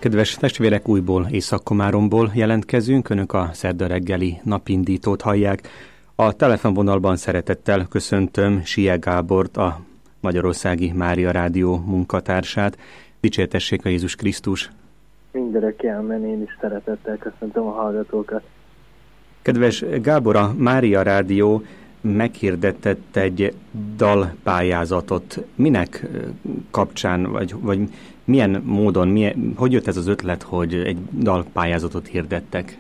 Kedves testvérek, újból Észak-Komáromból jelentkezünk, önök a szerda reggeli napindítót hallják. A telefonvonalban szeretettel köszöntöm Sie Gábort, a Magyarországi Mária Rádió munkatársát. Dicsértessék a Jézus Krisztus! Mindörökké amen, én is szeretettel köszöntöm a hallgatókat. Kedves Gábor, a Mária Rádió meghirdetett egy dalpályázatot. Minek kapcsán, vagy milyen módon, hogy jött ez az ötlet, hogy egy dalpályázatot hirdettek?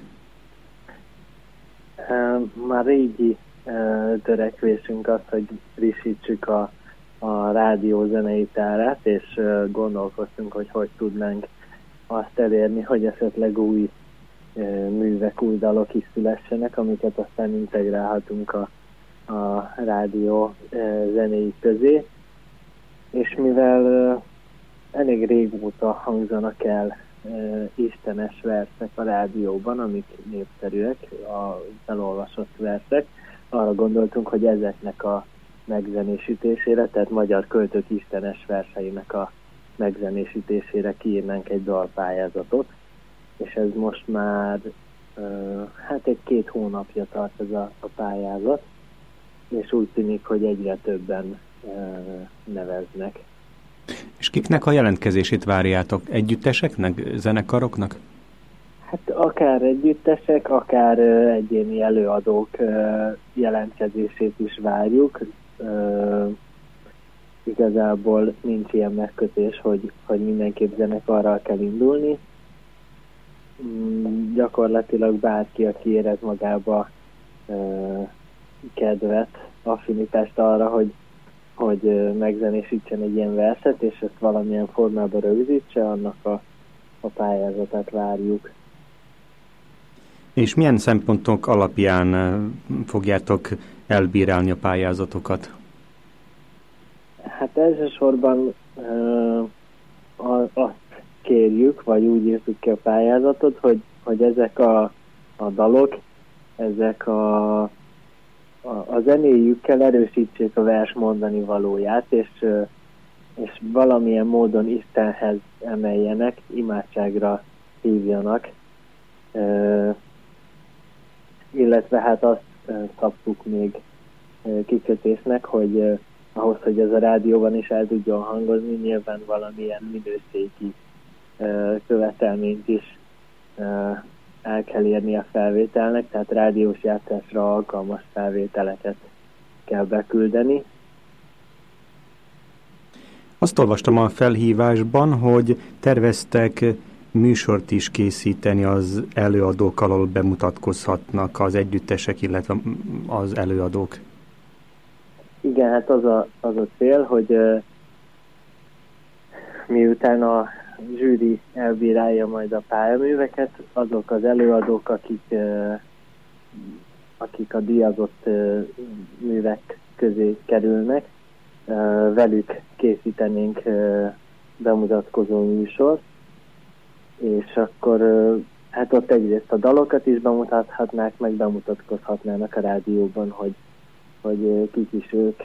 Már régi törekvésünk az, hogy frissítsük a rádió zenei tárát, és gondolkoztunk, hogy tudnánk azt elérni, hogy esetleg új művek, új dalok is szülessenek, amiket aztán integrálhatunk a rádió zenéi közé. És mivel elég régóta hangzanak el istenes versek a rádióban, amik népszerűek, a felolvasott versek, arra gondoltunk, hogy ezeknek a megzenésítésére, tehát magyar költők istenes verseinek a megzenésítésére kiírnánk egy dalpályázatot, és ez most már egy 2 hónapja tart ez a pályázat, és úgy tűnik, hogy egyre többen neveznek. És kiknek a jelentkezését várjátok? Együtteseknek, zenekaroknak? Hát akár együttesek, akár egyéni előadók jelentkezését is várjuk. Igazából nincs ilyen megkötés, hogy mindenképp zenekarral kell indulni. Gyakorlatilag bárki, aki érez magába kedvet, affinitást arra, hogy megzenésítsen egy ilyen verset, és ezt valamilyen formában rögzítse, annak a pályázatát várjuk. És milyen szempontok alapján fogjátok elbírálni a pályázatokat? Hát elsősorban azt kérjük, vagy úgy írtuk ki a pályázatot, hogy ezek a dalok, ezek a zenéjükkel erősítsék a vers mondani valóját, és valamilyen módon Istenhez emeljenek, imádságra hívjanak. Illetve hát azt kaptuk még kikötésnek, hogy ahhoz, hogy ez a rádióban is el tudjon hangozni, nyilván valamilyen minőségi követelményt is el kell érni a felvételnek, tehát rádiós játszásra alkalmas felvételeket kell beküldeni. Azt olvastam a felhívásban, hogy terveztek műsort is készíteni az előadókkal, ahol bemutatkozhatnak az együttesek, illetve az előadók. Igen, hát az a cél, hogy miután a zsűri elbírálja majd a pályaműveket, azok az előadók, akik a díjazott művek közé kerülnek, velük készítenénk bemutatkozó műsort, és akkor hát ott egyrészt a dalokat is bemutathatnák, meg bemutatkozhatnának a rádióban, hogy kik is ők,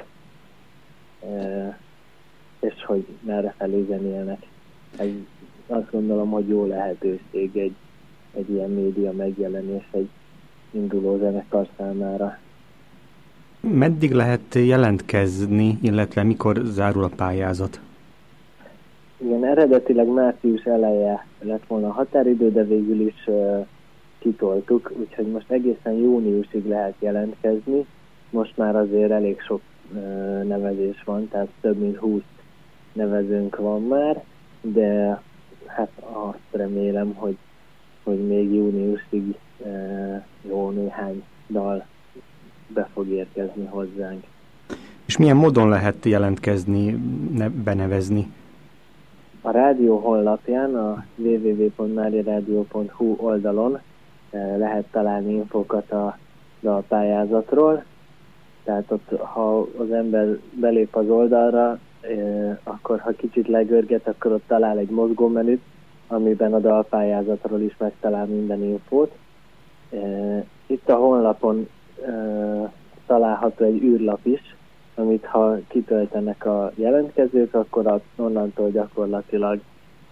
és hogy merre felé zenélnek. Ez azt gondolom, hogy jó lehetőség egy ilyen média megjelenés egy induló zenekar számára. Meddig lehet jelentkezni, illetve mikor zárul a pályázat? Igen, eredetileg március eleje lett volna a határidő, de végül is kitoltuk, úgyhogy most egészen júniusig lehet jelentkezni. Most már azért elég sok nevezés van, tehát több mint 20 nevezőnk van már, de hát azt remélem, hogy még júniusig jó néhány dal be fog érkezni hozzánk. És milyen módon lehet jelentkezni, benevezni? A rádió honlapján, a www.mariaradio.hu oldalon lehet találni infókat a dalpályázatról. Tehát ott, ha az ember belép az oldalra, akkor ha kicsit legörget, akkor ott talál egy mozgómenüt, amiben a dalpályázatról is megtalál minden infót. Itt a honlapon található egy űrlap is, amit ha kitöltenek a jelentkezők, akkor onnantól gyakorlatilag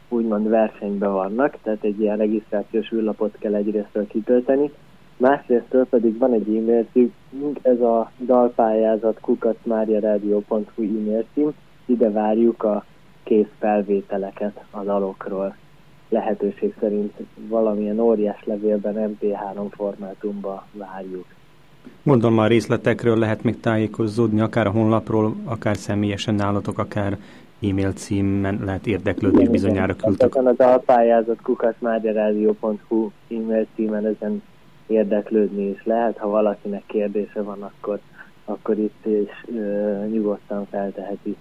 úgymond versenyben vannak, tehát egy ilyen regisztrációs űrlapot kell egyrésztről kitölteni, másrésztről pedig van egy e-mail címünk, ez a dalpályázat @mariaradio.hu e-mail cím, ide várjuk a kész felvételeket a dalokról. Lehetőség szerint valamilyen óriás levélben, MP3 formátumban várjuk. Mondom, a részletekről lehet még tájékozódni, akár a honlapról, akár személyesen nálatok, akár e-mail címen lehet érdeklődni, és bizonyára küldtök. A dalpályázat @mariaradio.hu e-mail címen ezen érdeklődni is lehet. Ha valakinek kérdése van, akkor itt is nyugodtan felteheti.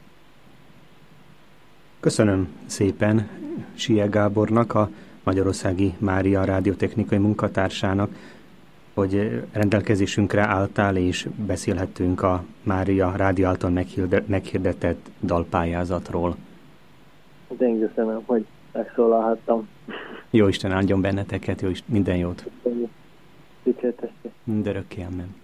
Köszönöm szépen Sie Gábornak, a Magyarországi Mária rádiótechnikai munkatársának, hogy rendelkezésünkre álltál, és beszélhettünk a Mária rádió által meghirdetett dalpályázatról. Én köszönöm, hogy megszólalhattam. Jó Isten áldjon benneteket, minden jót. Dicsértessé. Mindörökké, amen.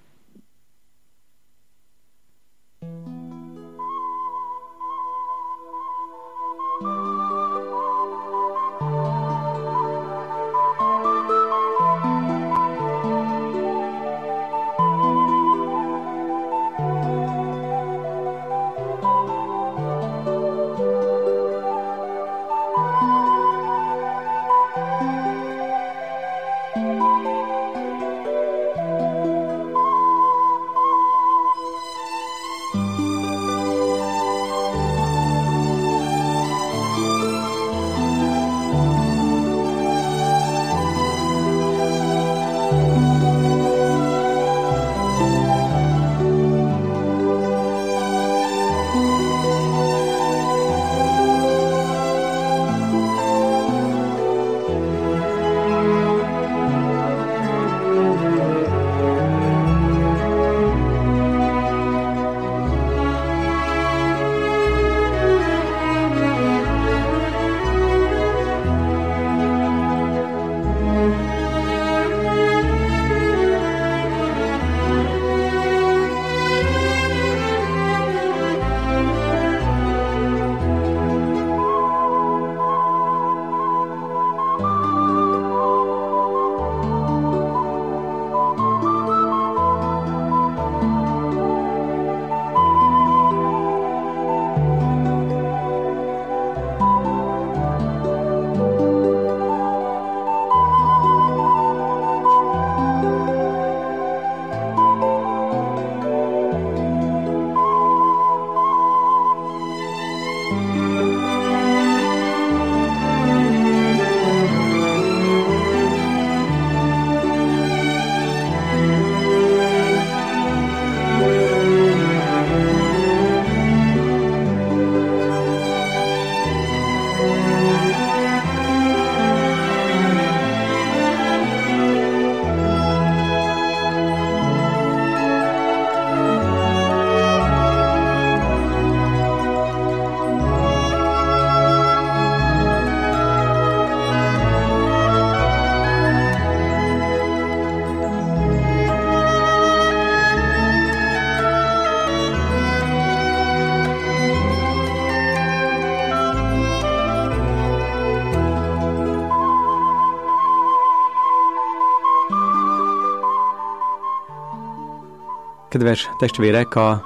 Kedves testvérek, a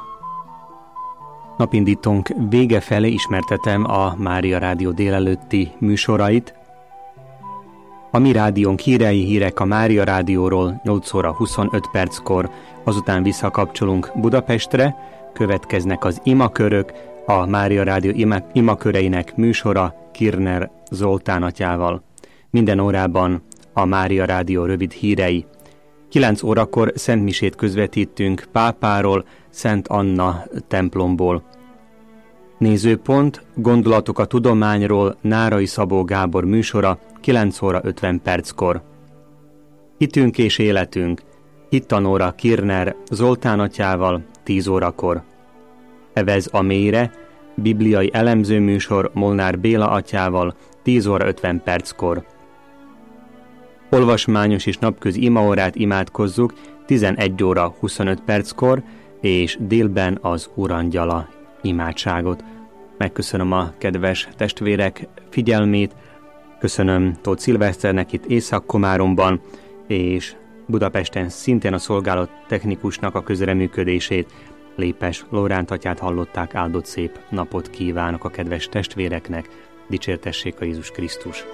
napindítónk vége felé ismertetem a Mária Rádió délelőtti műsorait. A mi rádiónk hírek a Mária Rádióról 8 óra 25 perckor, azután visszakapcsolunk Budapestre, következnek az imakörök, a Mária Rádió imaköreinek műsora Kirner Zoltán atyával. Minden órában a Mária Rádió rövid hírei. 9 órakor szentmisét közvetítünk Pápáról, Szent Anna templomból. Nézőpont, gondolatok a tudományról, Nárai Szabó Gábor műsora 9 óra 50 perckor. Hitünk és életünk, hittanóra Kirner Zoltán atyával 10 órakor. Evez a mélyre, bibliai elemző műsor Molnár Béla atyával 10 óra 50 perckor. Olvasmányos és napközi imaórát imádkozzuk 11 óra 25 perckor, és délben az Urangyala imádságot. Megköszönöm a kedves testvérek figyelmét, köszönöm Tóth Szilveszternek itt Észak-Komáromban, és Budapesten szintén a szolgálat technikusnak a közreműködését. Lépes Lóránt atyát hallották, áldott szép napot kívánok a kedves testvéreknek, dicsértessék a Jézus Krisztus!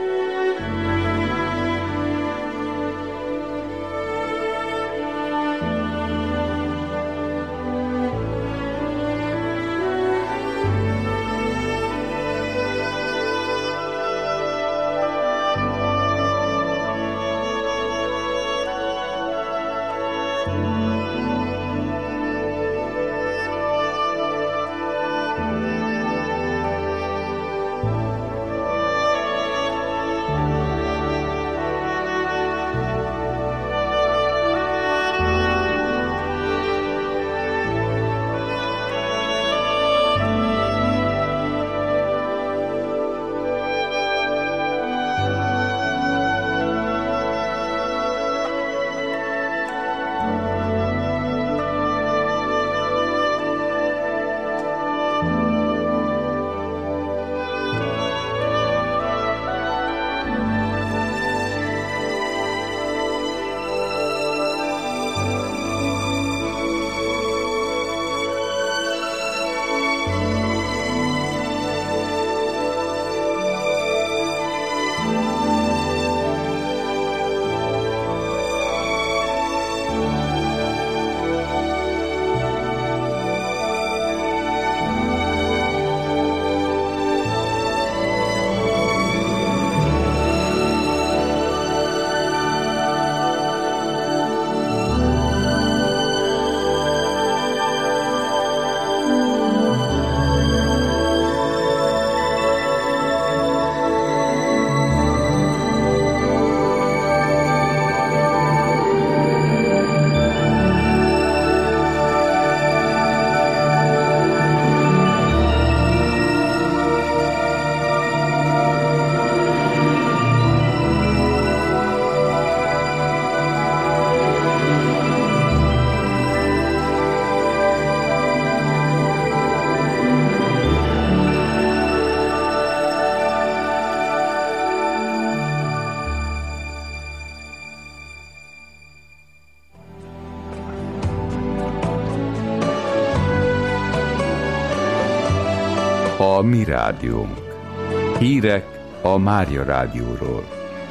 A mi rádiónk. Hírek a Mária Rádióról.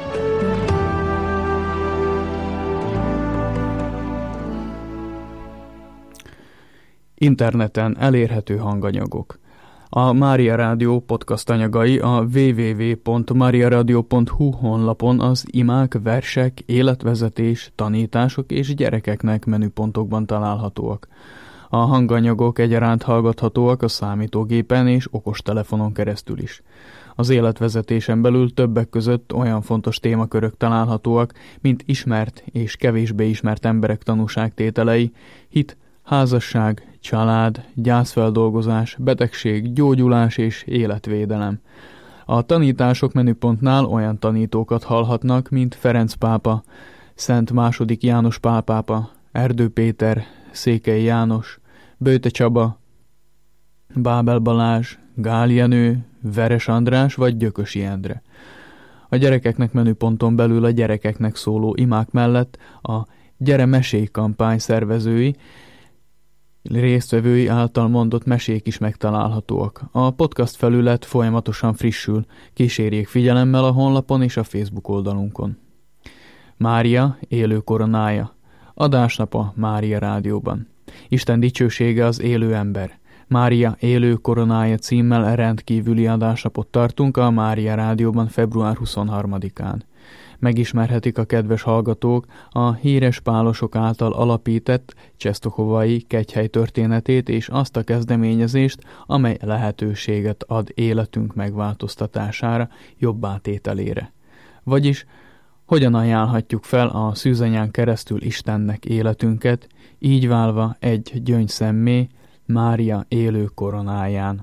Interneten elérhető hanganyagok. A Mária Rádió podcast anyagai a www.mariaradio.hu honlapon az imák, versek, életvezetés, tanítások és gyerekeknek menüpontokban találhatóak. A hanganyagok egyaránt hallgathatóak a számítógépen és okostelefonon keresztül is. Az életvezetésen belül többek között olyan fontos témakörök találhatóak, mint ismert és kevésbé ismert emberek tanúságtételei, hit, házasság, család, gyászfeldolgozás, betegség, gyógyulás és életvédelem. A tanítások menüpontnál olyan tanítókat hallhatnak, mint Ferenc pápa, Szent II. János Pál pápa, Erdő Péter, Székely János, Böjte Csaba, Bábel Balázs, Gál Jenő, Veres András vagy Gyökösi Endre. A gyerekeknek menüponton belül a gyerekeknek szóló imák mellett a Gyere Mesélj kampány szervezői, résztvevői által mondott mesék is megtalálhatóak. A podcast felület folyamatosan frissül, kísérjék figyelemmel a honlapon és a Facebook oldalunkon. Mária élő koronája. Adásnap a Mária Rádióban. Isten dicsősége az élő ember. Mária élő koronája címmel rendkívüli adásnapot tartunk a Mária Rádióban február 23-án. Megismerhetik a kedves hallgatók a híres pálosok által alapített Czestochowai kegyhely történetét és azt a kezdeményezést, amely lehetőséget ad életünk megváltoztatására, jobbátételére. Vagyis hogyan ajánlhatjuk fel a szűzanyán keresztül Istennek életünket, így válva egy gyöngysemmé Mária élő koronáján.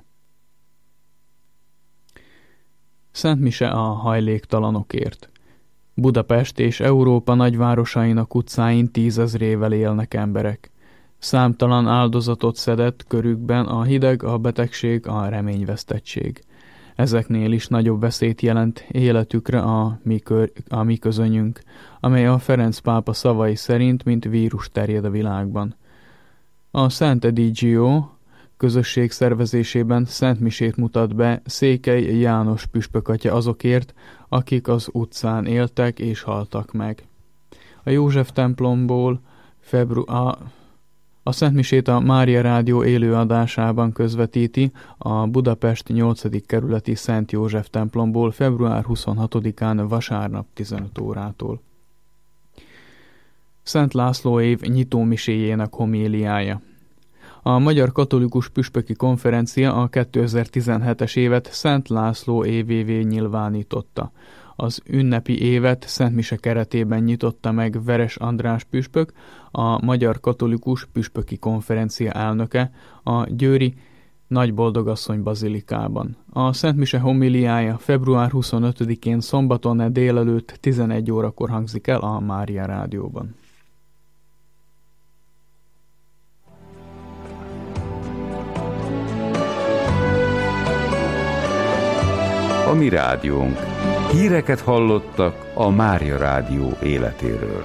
Szent mise a hajléktalanokért. Budapest és Európa nagyvárosainak utcáin 10 000-ével élnek emberek. Számtalan áldozatot szedett körükben a hideg, a betegség, a reményvesztettség. Ezeknél is nagyobb veszélyt jelent életükre a mi közönyünk, amely a Ferenc pápa szavai szerint mint vírus terjed a világban. A Szent Edigio közösség szervezésében szentmisét mutat be Székely János püspökatya azokért, akik az utcán éltek és haltak meg. A József templomból a szentmisét a Mária Rádió élőadásában közvetíti a Budapest 8. kerületi Szent József templomból február 26-án vasárnap 15 órától. Szent László év nyitómiséjének homéliája. A Magyar Katolikus Püspöki Konferencia a 2017-es évet Szent László évévé nyilvánította. Az ünnepi évet szentmise keretében nyitotta meg Veres András püspök, a Magyar Katolikus Püspöki Konferencia elnöke a győri Nagyboldogasszony bazilikában. A szentmise homiliája február 25-én szombaton délelőtt 11 órakor hangzik el a Mária Rádióban. A mi rádiónk. Híreket hallottak a Mária Rádió életéről.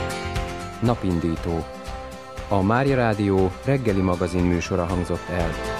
Napindító. A Mária Rádió reggeli magazin műsora hangzott el.